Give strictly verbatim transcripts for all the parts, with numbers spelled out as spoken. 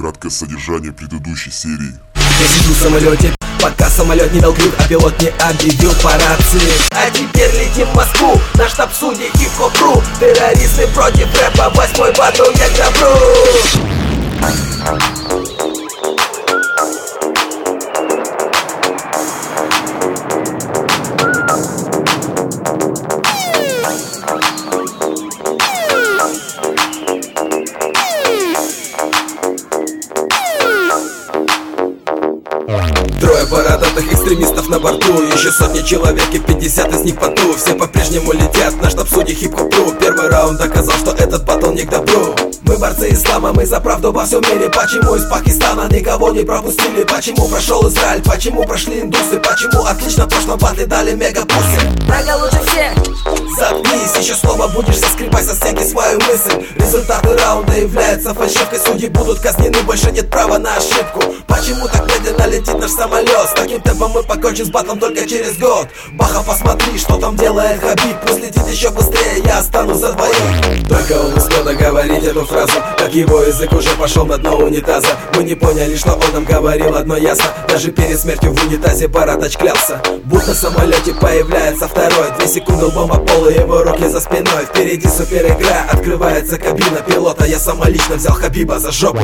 краткое содержание предыдущей серии. Я сижу в самолете, пока самолет не дал крюк, а пилот не объявил по рации. А теперь летим в Москву, на штаб-суде хип-хоп-ру. Террористы против рэпа, восьмой батл, я к добру. Трое бородатых экстремистов на борту, еще сотни человек и пятьдесят из них в поту. Все по-прежнему летят на штаб-суде хип-хоп-ру. Первый раунд доказал, что этот батл не к добру. Мы борцы ислама, мы за правду во всем мире. Почему из Пакистана никого не пропустили? Почему прошел Израиль, почему прошли индусы? Почему отлично в прошлом батле дали мегапусы? Прага лучше всех. Заткнись, еще слово будешь соскребать со стенки свою мысль. Результаты раунда являются фальшивкой. Судьи будут казнены, больше нет права на ошибку. Почему так медленно летит наш самолет? С таким темпом мы покончим с батлом только через год. Баха, посмотри, что там делает Хабиб. Пусть летит еще быстрее, я останусь за двоих. Только он успел договорить эту фразу, как его язык уже пошел на дно унитаза. Мы не поняли, что он нам говорил, одно ясно. Даже перед смертью в унитазе Бородач клялся, будто в самолете появляется второй. Две секунды лбом о пол и его руки за спиной. Впереди супер игра, открывается кабина пилота. Я сама лично взял Хабиба за жопу.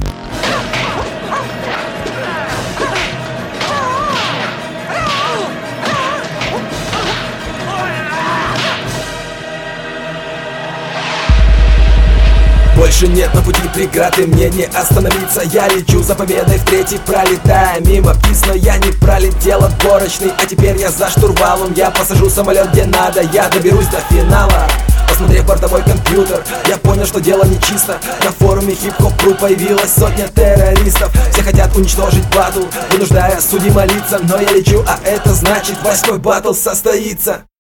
Больше нет на пути преград, и мне не остановиться. Я лечу за победой в третий, пролетая мимо птиц, но я не пролетел отборочный. А теперь я за штурвалом, я посажу самолет где надо. Я доберусь до финала. Посмотрев бортовой компьютер, я понял, что дело нечисто. На форуме хип-хоп.ру появилась сотня террористов. Все хотят уничтожить батл, вынуждая судей молиться. Но я лечу, а это значит восьмой батл состоится.